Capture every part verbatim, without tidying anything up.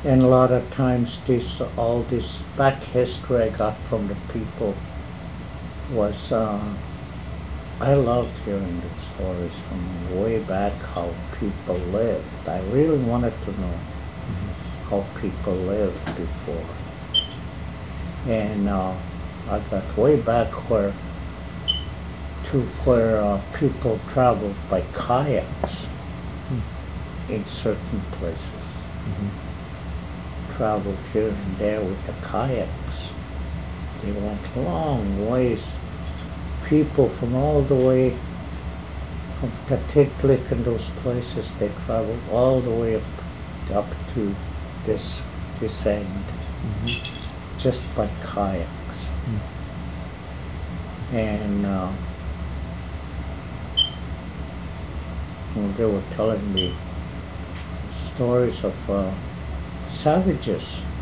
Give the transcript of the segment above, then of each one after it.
And a lot of times this all this back history I got from the people was uh, I loved hearing the stories from way back how people lived. I really wanted to know Mm-hmm. how people lived before. And uh, I got way back where to where uh, people traveled by kayaks in certain places. Mm-hmm. Traveled here and there with the kayaks. They went long ways. People from all the way from Tatiklik and those places, they traveled all the way up up to this this end Mm-hmm. just by kayaks. And uh, well, they were telling me stories of uh, savages.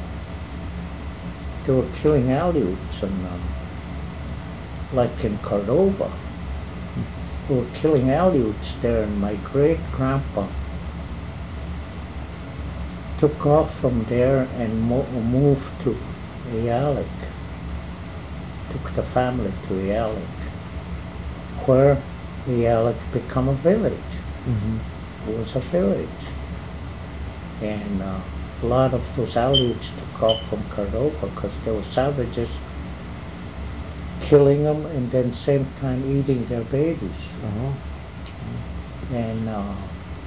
They were killing Aleuts and uh, like in Cordova. They were killing Aleuts there, and my great grandpa took off from there and mo- moved to Yalik. Took the family to Yalik, where Yalik became a village. Mm-hmm. It was a village, and uh, a lot of those Aleuts took off from Cordova because there were savages killing them and then same time eating their babies. Uh-huh. And uh,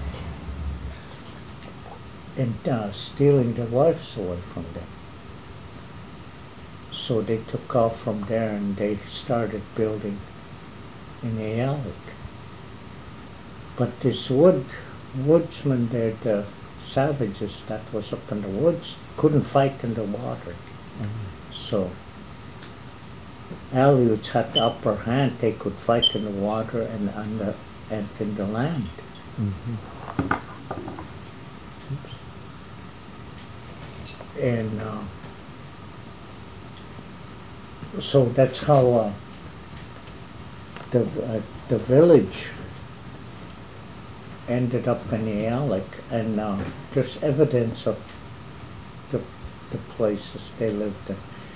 and uh, stealing their wives away from them. So they took off from there and they started building in Ayalik. But this wood woodsman there, the savages that was up in the woods, couldn't fight in the water. Mm-hmm. So Aleuts had the upper hand. They could fight in the water and on the and in the land. Mm-hmm. And uh, so that's how uh, the uh, the village ended up in Ayalik, and uh, there's evidence of the the places they lived in.